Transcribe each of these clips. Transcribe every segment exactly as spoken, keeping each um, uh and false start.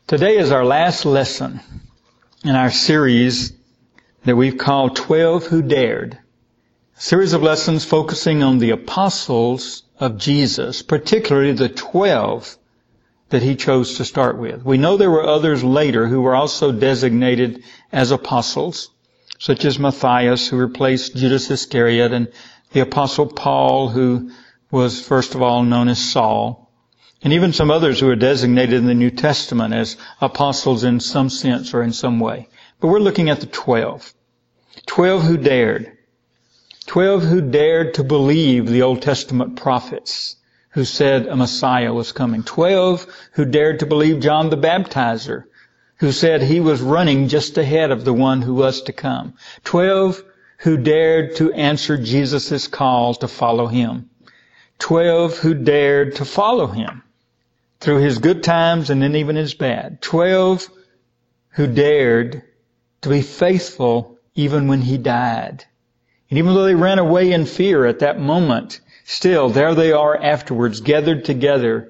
Today is our last lesson in our series that we've called twelve Who Dared. A series of lessons focusing on the apostles of Jesus, particularly the twelve that he chose to start with. We know there were others later who were also designated as apostles, such as Matthias, who replaced Judas Iscariot, and the apostle Paul, who was first of all known as Saul. And even some others who are designated in the New Testament as apostles in some sense or in some way. But we're looking at the twelve. Twelve who dared. Twelve who dared to believe the Old Testament prophets who said a Messiah was coming. Twelve who dared to believe John the Baptizer, who said he was running just ahead of the one who was to come. Twelve who dared to answer Jesus' call to follow him. Twelve who dared to follow him through his good times and then even his bad. Twelve who dared to be faithful even when he died. And even though they ran away in fear at that moment, still there they are afterwards, gathered together,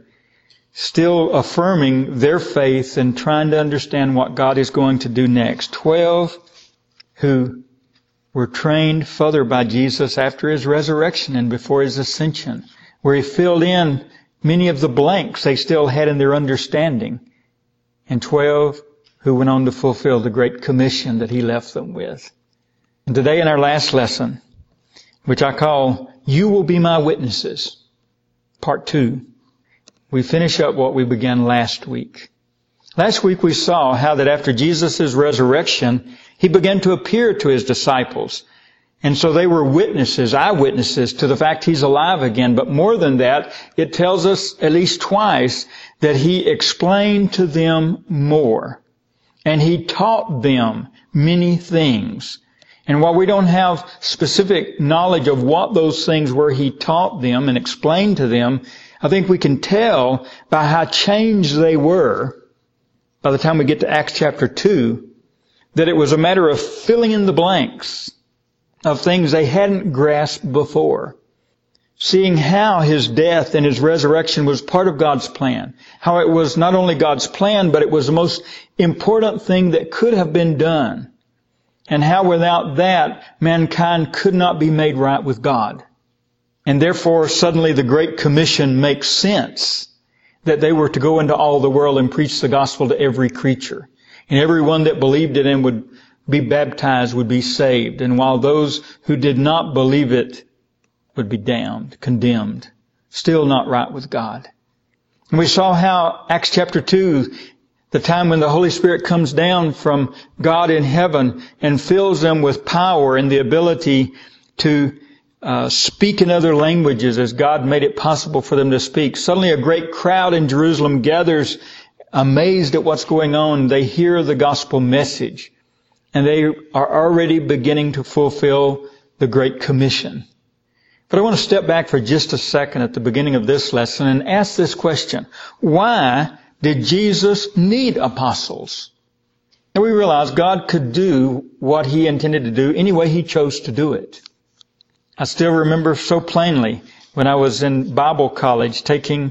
still affirming their faith and trying to understand what God is going to do next. Twelve who were trained further by Jesus after his resurrection and before his ascension, where he filled in many of the blanks they still had in their understanding. And twelve who went on to fulfill the Great Commission that he left them with. And today in our last lesson, which I call, You Will Be My Witnesses, part two, we finish up what we began last week. Last week we saw how that after Jesus' resurrection, he began to appear to his disciples. And so they were witnesses, eyewitnesses to the fact he's alive again. But more than that, it tells us at least twice that he explained to them more. And he taught them many things. And while we don't have specific knowledge of what those things were he taught them and explained to them, I think we can tell by how changed they were by the time we get to Acts chapter two, that it was a matter of filling in the blanks of things they hadn't grasped before. Seeing how his death and his resurrection was part of God's plan. How it was not only God's plan, but it was the most important thing that could have been done. And how without that, mankind could not be made right with God. And therefore, suddenly the Great Commission makes sense that they were to go into all the world and preach the gospel to every creature. And everyone that believed in him would be baptized, would be saved. And while those who did not believe it would be damned, condemned, still not right with God. And we saw how Acts chapter two, the time when the Holy Spirit comes down from God in heaven and fills them with power and the ability to uh, speak in other languages as God made it possible for them to speak. Suddenly a great crowd in Jerusalem gathers amazed at what's going on. They hear the gospel message. And they are already beginning to fulfill the Great Commission. But I want to step back for just a second at the beginning of this lesson and ask this question. Why did Jesus need apostles? And we realize God could do what he intended to do any way he chose to do it. I still remember so plainly when I was in Bible college taking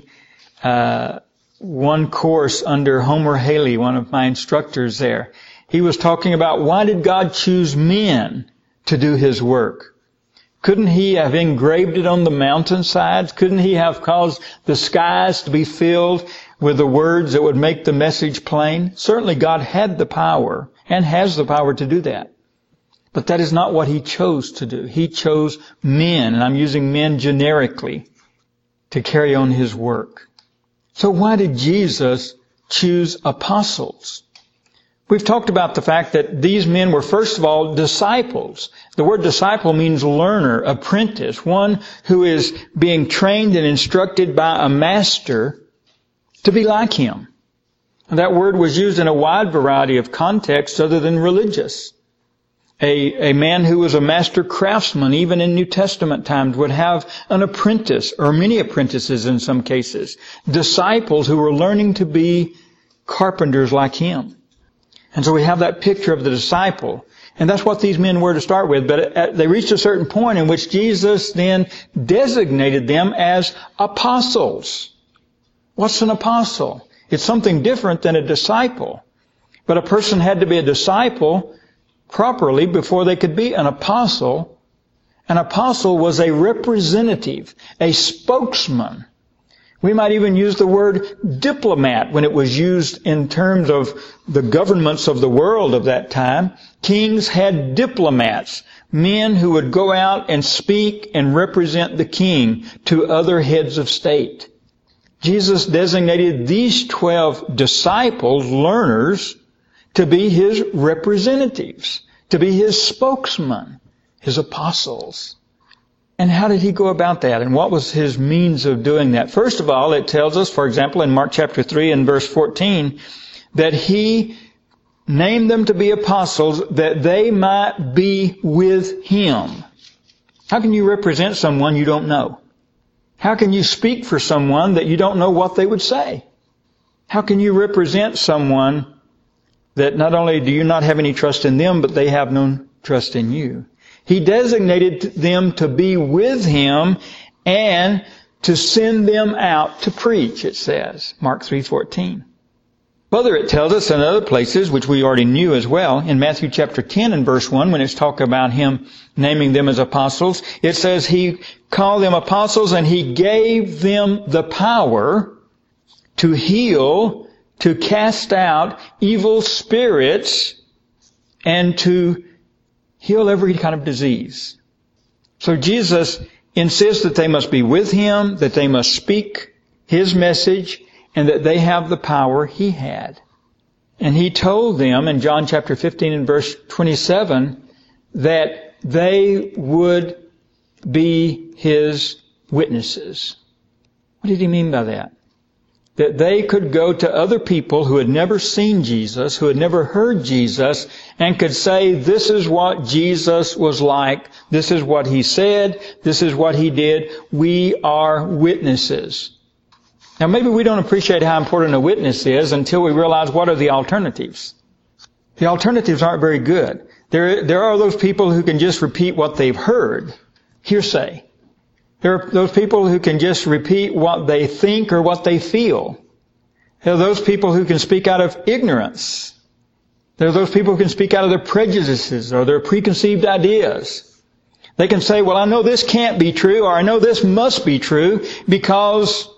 uh one course under Homer Haley, one of my instructors there. He was talking about why did God choose men to do his work? Couldn't he have engraved it on the mountainsides? Couldn't he have caused the skies to be filled with the words that would make the message plain? Certainly God had the power and has the power to do that. But that is not what he chose to do. He chose men, and I'm using men generically, to carry on his work. So why did Jesus choose apostles? We've talked about the fact that these men were, first of all, disciples. The word disciple means learner, apprentice, one who is being trained and instructed by a master to be like him. And that word was used in a wide variety of contexts other than religious. A, a man who was a master craftsman, even in New Testament times, would have an apprentice, or many apprentices in some cases. Disciples who were learning to be carpenters like him. And so we have that picture of the disciple. And that's what these men were to start with. But they reached a certain point in which Jesus then designated them as apostles. What's an apostle? It's something different than a disciple. But a person had to be a disciple properly before they could be an apostle. An apostle was a representative, a spokesman. We might even use the word diplomat when it was used in terms of the governments of the world of that time. Kings had diplomats, men who would go out and speak and represent the king to other heads of state. Jesus designated these twelve disciples, learners, to be His representatives, to be His spokesmen, His apostles. And how did He go about that? And what was His means of doing that? First of all, it tells us, for example, in Mark chapter three and verse fourteen, that He named them to be apostles that they might be with Him. How can you represent someone you don't know? How can you speak for someone that you don't know what they would say? How can you represent someone that not only do you not have any trust in them, but they have no trust in you? He designated them to be with Him and to send them out to preach, it says, Mark three fourteen. Further, it tells us in other places, which we already knew as well, in Matthew chapter ten and verse one, when it's talking about Him naming them as apostles, it says He called them apostles and He gave them the power to heal, to cast out evil spirits, and to heal every kind of disease. So Jesus insists that they must be with Him, that they must speak His message, and that they have the power He had. And He told them in John chapter fifteen and verse twenty-seven that they would be His witnesses. What did He mean by that? That they could go to other people who had never seen Jesus, who had never heard Jesus, and could say, this is what Jesus was like, this is what He said, this is what He did. We are witnesses. Now maybe we don't appreciate how important a witness is until we realize what are the alternatives. The alternatives aren't very good. There, there are those people who can just repeat what they've heard, hearsay. There are those people who can just repeat what they think or what they feel. There are those people who can speak out of ignorance. There are those people who can speak out of their prejudices or their preconceived ideas. They can say, well, I know this can't be true, or I know this must be true because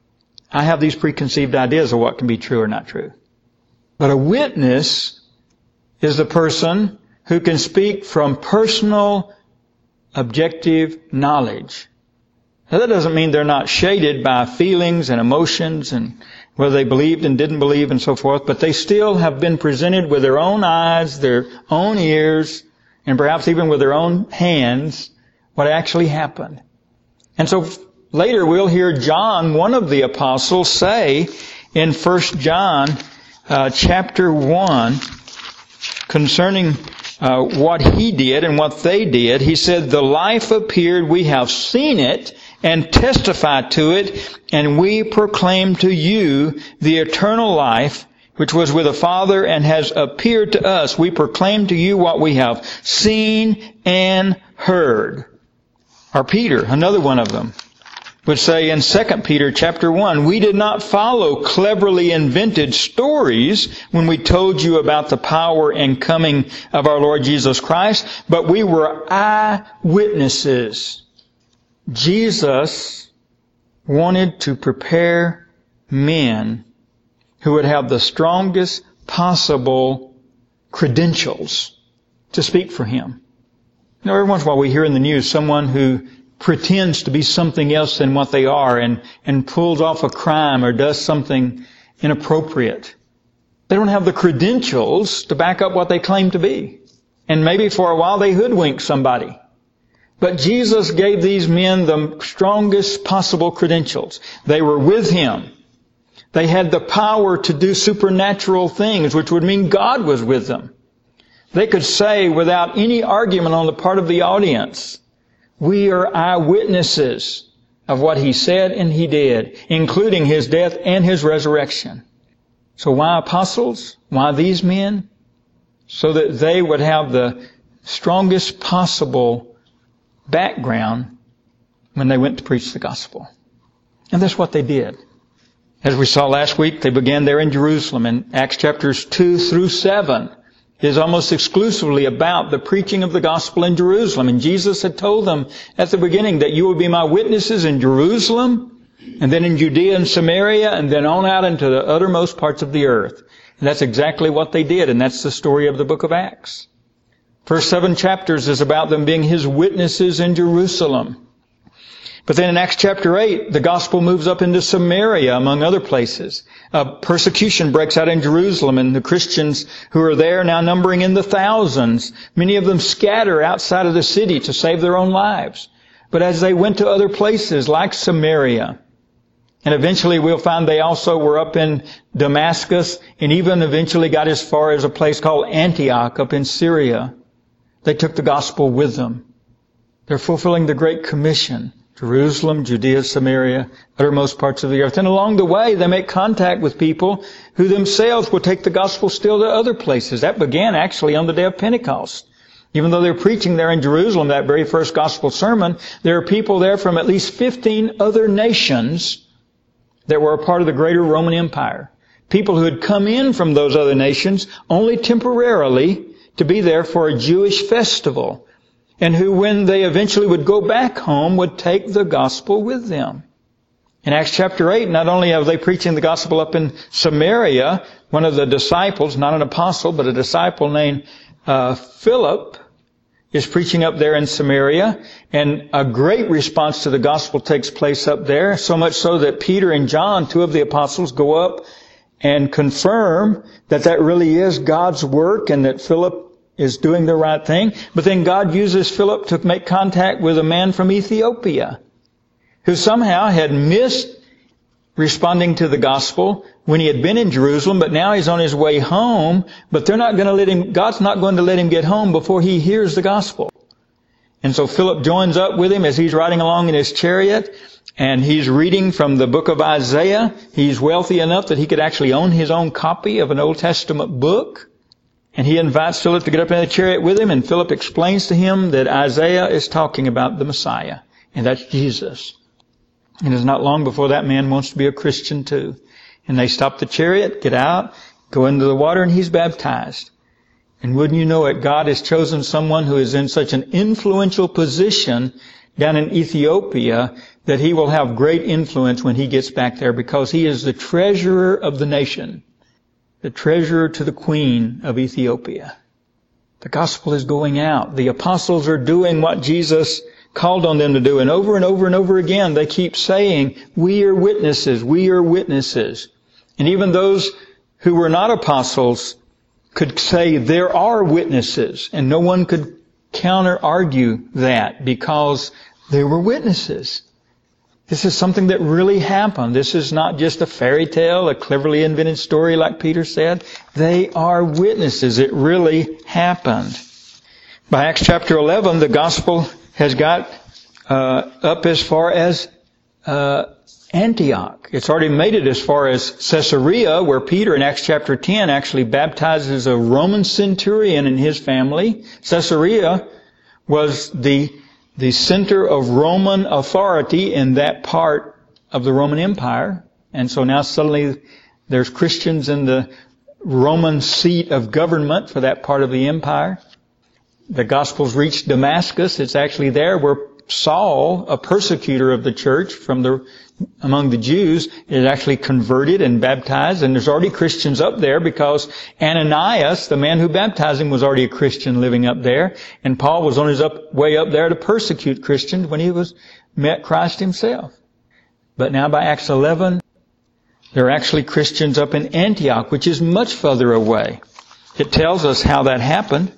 I have these preconceived ideas of what can be true or not true. But a witness is the person who can speak from personal, objective knowledge. Now, that doesn't mean they're not shaded by feelings and emotions and whether they believed and didn't believe and so forth, but they still have been presented with their own eyes, their own ears, and perhaps even with their own hands what actually happened. And so later we'll hear John, one of the apostles, say in First John uh, chapter one concerning uh, what he did and what they did, he said, the life appeared, we have seen it, and testify to it, and we proclaim to you the eternal life which was with the Father and has appeared to us. We proclaim to you what we have seen and heard. Or Peter, another one of them, would say in Second Peter chapter one, we did not follow cleverly invented stories when we told you about the power and coming of our Lord Jesus Christ, but we were eyewitnesses. Jesus wanted to prepare men who would have the strongest possible credentials to speak for Him. You know, every once in a while we hear in the news someone who pretends to be something else than what they are and, and pulls off a crime or does something inappropriate. They don't have the credentials to back up what they claim to be. And maybe for a while they hoodwink somebody. But Jesus gave these men the strongest possible credentials. They were with Him. They had the power to do supernatural things, which would mean God was with them. They could say without any argument on the part of the audience, we are eyewitnesses of what He said and He did, including His death and His resurrection. So why apostles? Why these men? So that they would have the strongest possible background when they went to preach the gospel. And that's what they did. As we saw last week, they began there in Jerusalem. In Acts chapters two through seven is almost exclusively about the preaching of the gospel in Jerusalem. And Jesus had told them at the beginning that you will be my witnesses in Jerusalem, and then in Judea and Samaria, and then on out into the uttermost parts of the earth. And that's exactly what they did, and that's the story of the book of Acts. First seven chapters is about them being His witnesses in Jerusalem. But then in Acts chapter eight, the gospel moves up into Samaria, among other places. Uh, persecution breaks out in Jerusalem, and the Christians who are there now numbering in the thousands. Many of them scatter outside of the city to save their own lives. But as they went to other places like Samaria, and eventually we'll find they also were up in Damascus, and even eventually got as far as a place called Antioch up in Syria. They took the gospel with them. They're fulfilling the Great Commission. Jerusalem, Judea, Samaria, uttermost parts of the earth. And along the way, they make contact with people who themselves will take the gospel still to other places. That began actually on the day of Pentecost. Even though they're preaching there in Jerusalem, that very first gospel sermon, there are people there from at least fifteen other nations that were a part of the greater Roman Empire. People who had come in from those other nations only temporarily to be there for a Jewish festival, and who, when they eventually would go back home, would take the gospel with them. In Acts chapter eight, not only are they preaching the gospel up in Samaria, one of the disciples, not an apostle, but a disciple named uh, Philip, is preaching up there in Samaria, and a great response to the gospel takes place up there, so much so that Peter and John, two of the apostles, go up and confirm that that really is God's work and that Philip is doing the right thing. But then God uses Philip to make contact with a man from Ethiopia who somehow had missed responding to the gospel when he had been in Jerusalem, but now he's on his way home, but they're not going to let him, God's not going to let him get home before he hears the gospel. And so Philip joins up with him as he's riding along in his chariot, and he's reading from the book of Isaiah. He's wealthy enough that he could actually own his own copy of an Old Testament book. And he invites Philip to get up in the chariot with him, and Philip explains to him that Isaiah is talking about the Messiah, and that's Jesus. And it's not long before that man wants to be a Christian too. And they stop the chariot, get out, go into the water, and he's baptized. And wouldn't you know it, God has chosen someone who is in such an influential position down in Ethiopia that he will have great influence when he gets back there, because he is the treasurer of the nation. The treasurer to the queen of Ethiopia. The gospel is going out. The apostles are doing what Jesus called on them to do. And over and over and over again, they keep saying, we are witnesses, we are witnesses. And even those who were not apostles could say there are witnesses. And no one could counter-argue that because they were witnesses. This is something that really happened. This is not just a fairy tale, a cleverly invented story like Peter said. They are witnesses. It really happened. By Acts chapter eleven, the gospel has got uh, up as far as uh, Antioch. It's already made it as far as Caesarea, where Peter in Acts chapter ten actually baptizes a Roman centurion and his family. Caesarea was the the center of Roman authority in that part of the Roman Empire. And so now suddenly there's Christians in the Roman seat of government for that part of the empire. The Gospels reached Damascus. It's actually there where Saul, a persecutor of the church from the among the Jews, is actually converted and baptized. And there's already Christians up there because Ananias, the man who baptized him, was already a Christian living up there. And Paul was on his up, way up there to persecute Christians when he was met Christ himself. But now by Acts eleven, there are actually Christians up in Antioch, which is much further away. It tells us how that happened.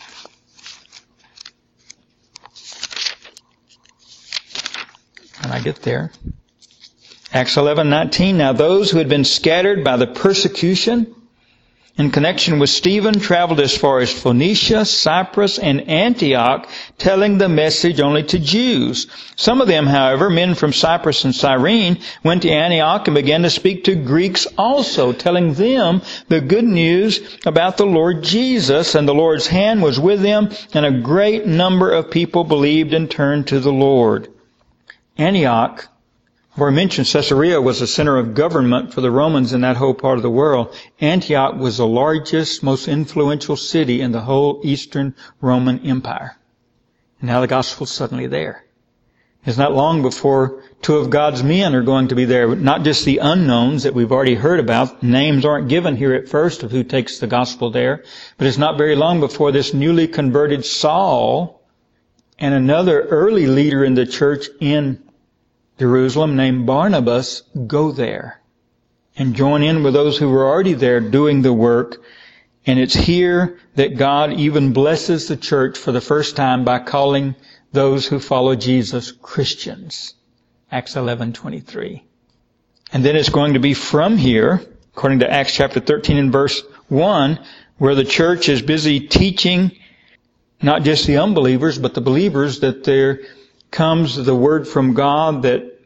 When I get there. Acts eleven nineteen. Now those who had been scattered by the persecution in connection with Stephen traveled as far as Phoenicia, Cyprus, and Antioch, telling the message only to Jews. Some of them, however, men from Cyprus and Cyrene, went to Antioch and began to speak to Greeks also, telling them the good news about the Lord Jesus. And the Lord's hand was with them, and a great number of people believed and turned to the Lord. Antioch I've already mentioned Caesarea was a center of government for the Romans in that whole part of the world. Antioch was the largest, most influential city in the whole Eastern Roman Empire. And now the gospel's suddenly there. It's not long before two of God's men are going to be there. Not just the unknowns that we've already heard about. Names aren't given here at first of who takes the gospel there. But it's not very long before this newly converted Saul and another early leader in the church in Jerusalem named Barnabas go there and join in with those who were already there doing the work. And it's here that God even blesses the church for the first time by calling those who follow Jesus Christians. Acts eleven twenty-three. And then it's going to be from here, according to Acts chapter thirteen and verse one, where the church is busy teaching not just the unbelievers, but the believers, that there comes the word from God that,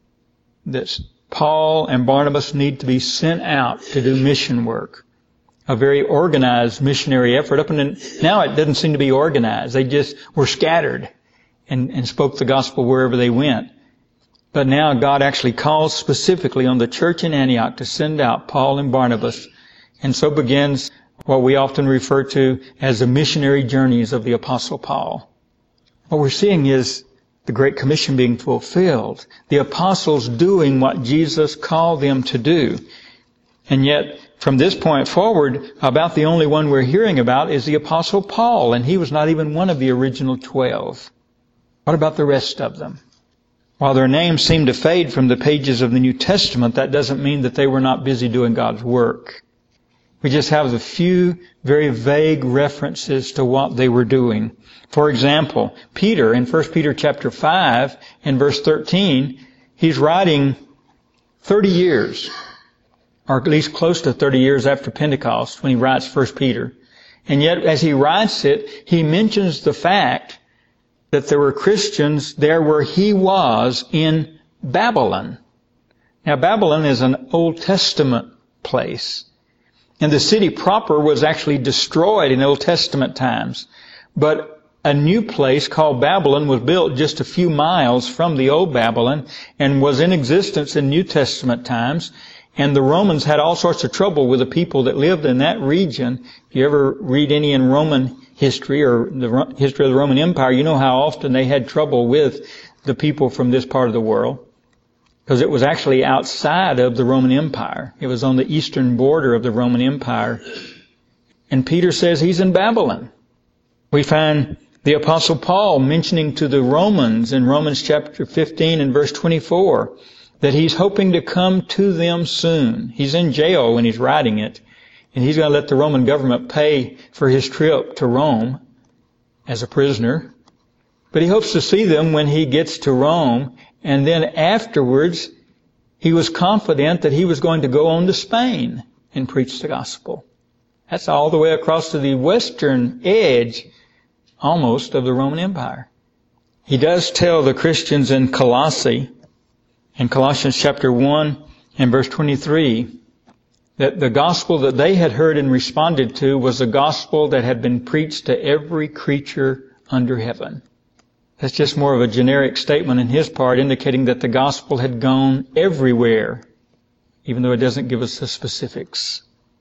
that Paul and Barnabas need to be sent out to do mission work. A very organized missionary effort. Up until now it doesn't seem to be organized. They just were scattered and, and spoke the gospel wherever they went. But now God actually calls specifically on the church in Antioch to send out Paul and Barnabas. And so begins what we often refer to as the missionary journeys of the Apostle Paul. What we're seeing is the Great Commission being fulfilled. The apostles doing what Jesus called them to do. And yet, from this point forward, about the only one we're hearing about is the Apostle Paul, and he was not even one of the original twelve. What about the rest of them? While their names seem to fade from the pages of the New Testament, that doesn't mean that they were not busy doing God's work. We just have a few very vague references to what they were doing. For example, Peter in First Peter chapter five and verse thirteen, he's writing thirty years, or at least close to thirty years after Pentecost when he writes First Peter. And yet as he writes it, he mentions the fact that there were Christians there where he was in Babylon. Now Babylon is an Old Testament place. And the city proper was actually destroyed in Old Testament times. But a new place called Babylon was built just a few miles from the old Babylon and was in existence in New Testament times. And the Romans had all sorts of trouble with the people that lived in that region. If you ever read any in Roman history or the history of the Roman Empire, you know how often they had trouble with the people from this part of the world. Because it was actually outside of the Roman Empire. It was on the eastern border of the Roman Empire. And Peter says he's in Babylon. We find the Apostle Paul mentioning to the Romans in Romans chapter fifteen and verse twenty-four that he's hoping to come to them soon. He's in jail when he's writing it. And he's going to let the Roman government pay for his trip to Rome as a prisoner. But he hopes to see them when he gets to Rome. And then afterwards, he was confident that he was going to go on to Spain and preach the gospel. That's all the way across to the western edge, almost, of the Roman Empire. He does tell the Christians in Colossae, in Colossians chapter one and verse twenty-three, that the gospel that they had heard and responded to was the gospel that had been preached to every creature under heaven. That's just more of a generic statement in his part, indicating that the gospel had gone everywhere, even though it doesn't give us the specifics.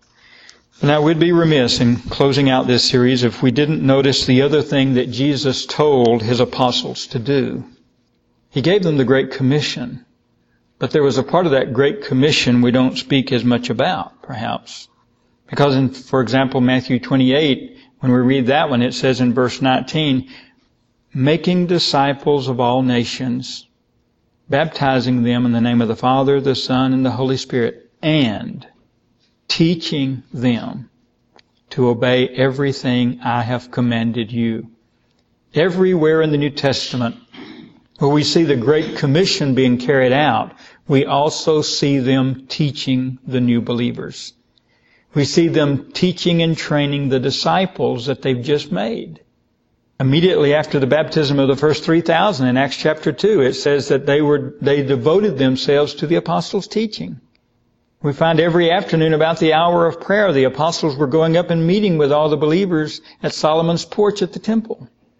Now, we'd be remiss in closing out this series if we didn't notice the other thing that Jesus told his apostles to do. He gave them the Great Commission, but there was a part of that Great Commission we don't speak as much about, perhaps. Because in, for example, Matthew twenty-eight, when we read that one, it says in verse nineteen, making disciples of all nations, baptizing them in the name of the Father, the Son, and the Holy Spirit, and teaching them to obey everything I have commanded you. Everywhere in the New Testament where we see the Great Commission being carried out, we also see them teaching the new believers. We see them teaching and training the disciples that they've just made. Immediately after the baptism of the first three thousand in Acts chapter two, it says that they were, they devoted themselves to the apostles' teaching. We find every afternoon about the hour of prayer, the apostles were going up and meeting with all the believers at Solomon's porch at the temple.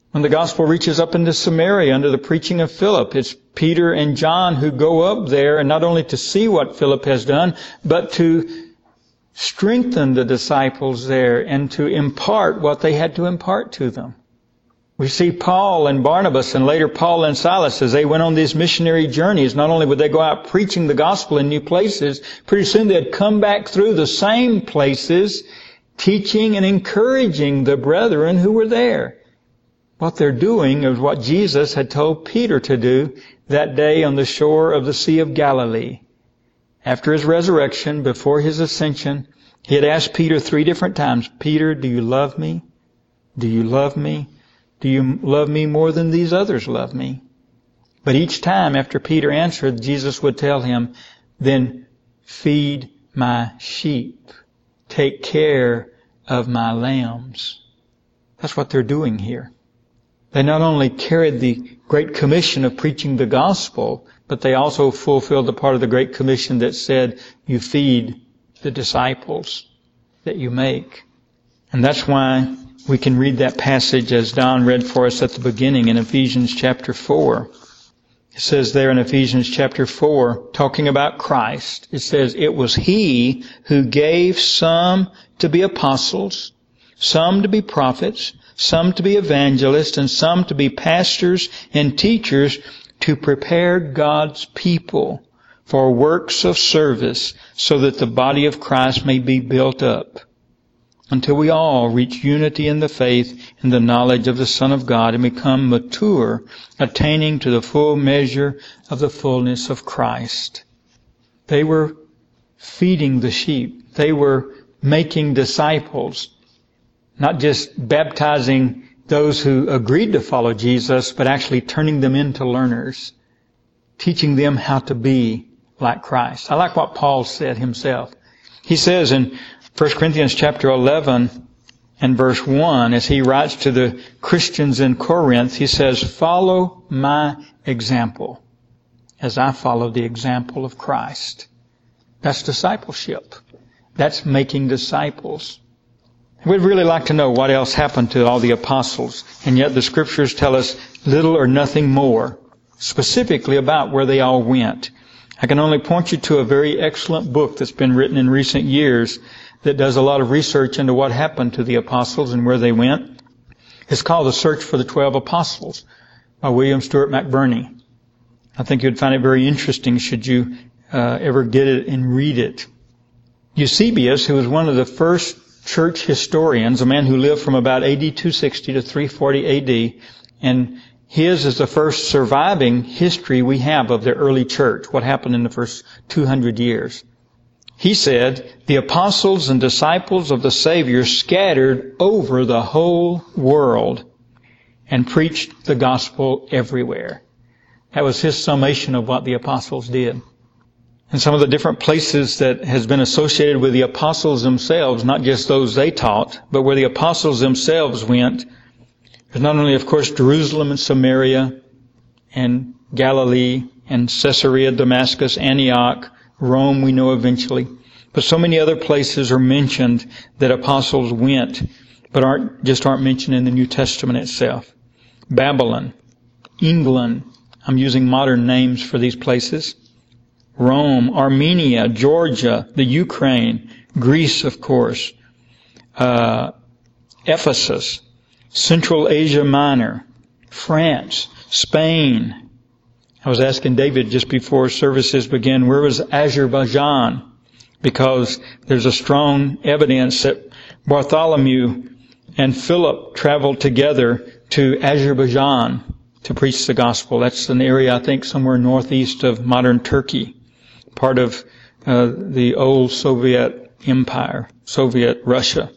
When the gospel reaches up into Samaria under the preaching of Philip, it's Peter and John who go up there, and not only to see what Philip has done, but to strengthen the disciples there and to impart what they had to impart to them. We see Paul and Barnabas and later Paul and Silas as they went on these missionary journeys. Not only would they go out preaching the gospel in new places, pretty soon they'd come back through the same places, teaching and encouraging the brethren who were there. What they're doing is what Jesus had told Peter to do that day on the shore of the Sea of Galilee. After His resurrection, before His ascension, He had asked Peter three different times, Peter, do you love me? Do you love me? Do you love me more than these others love me? But each time after Peter answered, Jesus would tell him, then feed my sheep. Take care of my lambs. That's what they're doing here. They not only carried the Great Commission of preaching the gospel, but they also fulfilled the part of the Great Commission that said, you feed the disciples that you make. And that's why we can read that passage as Don read for us at the beginning in Ephesians chapter four. It says there in Ephesians chapter four, talking about Christ, it says, it was He who gave some to be apostles, some to be prophets, some to be evangelists, and some to be pastors and teachers to prepare God's people for works of service so that the body of Christ may be built up until we all reach unity in the faith and the knowledge of the Son of God and become mature, attaining to the full measure of the fullness of Christ. They were feeding the sheep. They were making disciples, not just baptizing those who agreed to follow Jesus, but actually turning them into learners, teaching them how to be like Christ. I like what Paul said himself. He says in First Corinthians chapter eleven and verse one, as he writes to the Christians in Corinth, he says, follow my example as I follow the example of Christ. That's discipleship. That's making disciples. We'd really like to know what else happened to all the apostles, and yet the Scriptures tell us little or nothing more, specifically about where they all went. I can only point you to a very excellent book that's been written in recent years that does a lot of research into what happened to the apostles and where they went. It's called The Search for the Twelve Apostles by William Stewart McBurney. I think you'd find it very interesting should you uh, ever get it and read it. Eusebius, who was one of the first church historians, a man who lived from about A D two sixty to three forty A D, and his is the first surviving history we have of the early church, what happened in the first two hundred years. He said, the apostles and disciples of the Savior scattered over the whole world and preached the gospel everywhere. That was his summation of what the apostles did. And some of the different places that has been associated with the apostles themselves, not just those they taught, but where the apostles themselves went, there's not only, of course, Jerusalem and Samaria and Galilee and Caesarea, Damascus, Antioch, Rome we know eventually. But so many other places are mentioned that apostles went, but aren't just aren't mentioned in the New Testament itself. Babylon, England, I'm using modern names for these places. Rome, Armenia, Georgia, the Ukraine, Greece, of course, uh, Ephesus, Central Asia Minor, France, Spain. I was asking David just before services began, where was Azerbaijan? Because there's a strong evidence that Bartholomew and Philip traveled together to Azerbaijan to preach the gospel. That's an area, I think, somewhere northeast of modern Turkey, part of uh, the old Soviet Empire, Soviet Russia.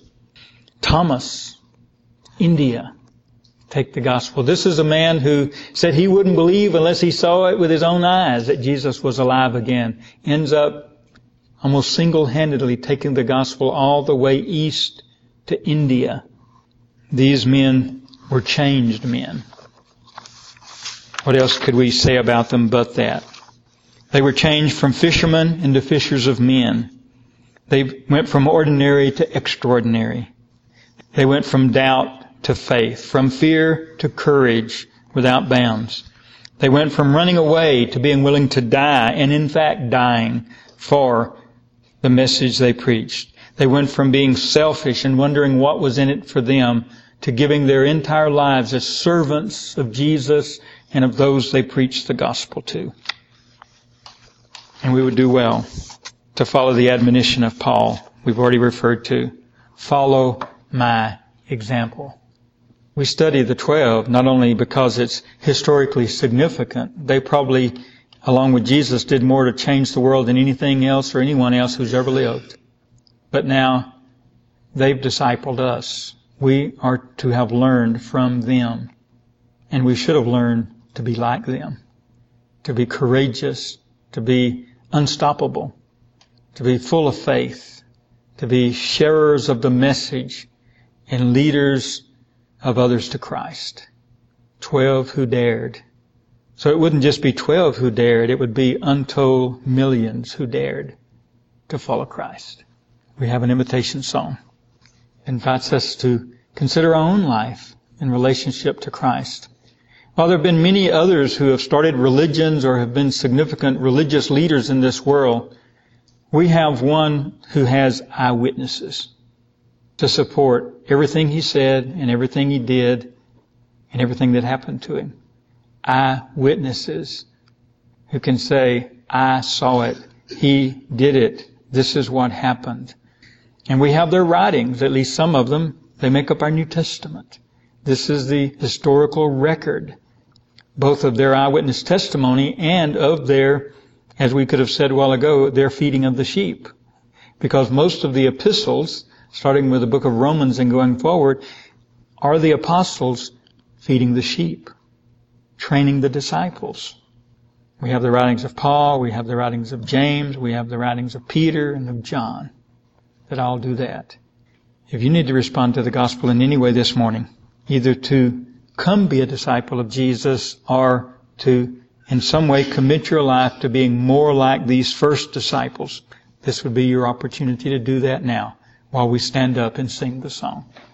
Thomas, India. Take the gospel. This is a man who said he wouldn't believe unless he saw it with his own eyes that Jesus was alive again. Ends up almost single-handedly taking the gospel all the way east to India. These men were changed men. What else could we say about them but that? They were changed from fishermen into fishers of men. They went from ordinary to extraordinary. They went from doubt to faith, from fear to courage without bounds. They went from running away to being willing to die, and in fact dying for the message they preached. They went from being selfish and wondering what was in it for them to giving their entire lives as servants of Jesus and of those they preached the gospel to. And we would do well to follow the admonition of Paul we've already referred to. Follow my example. We study the twelve not only because it's historically significant. They probably, along with Jesus, did more to change the world than anything else or anyone else who's ever lived. But now they've discipled us. We are to have learned from them. And we should have learned to be like them. To be courageous. To be unstoppable. To be full of faith. To be sharers of the message and leaders of others to Christ. Twelve who dared. So it wouldn't just be twelve who dared, it would be untold millions who dared to follow Christ. We have an invitation song. It invites us to consider our own life in relationship to Christ. While there have been many others who have started religions or have been significant religious leaders in this world, we have one who has eyewitnesses to support everything he said and everything he did and everything that happened to him. Eyewitnesses who can say, I saw it. He did it. This is what happened. And we have their writings, at least some of them. They make up our New Testament. This is the historical record, both of their eyewitness testimony and of their, as we could have said a while ago, their feeding of the sheep. Because most of the epistles, starting with the book of Romans and going forward, are the apostles feeding the sheep, training the disciples. We have the writings of Paul, we have the writings of James, we have the writings of Peter and of John that all do that. If you need to respond to the gospel in any way this morning, either to come be a disciple of Jesus or to in some way commit your life to being more like these first disciples, this would be your opportunity to do that now while we stand up and sing the song.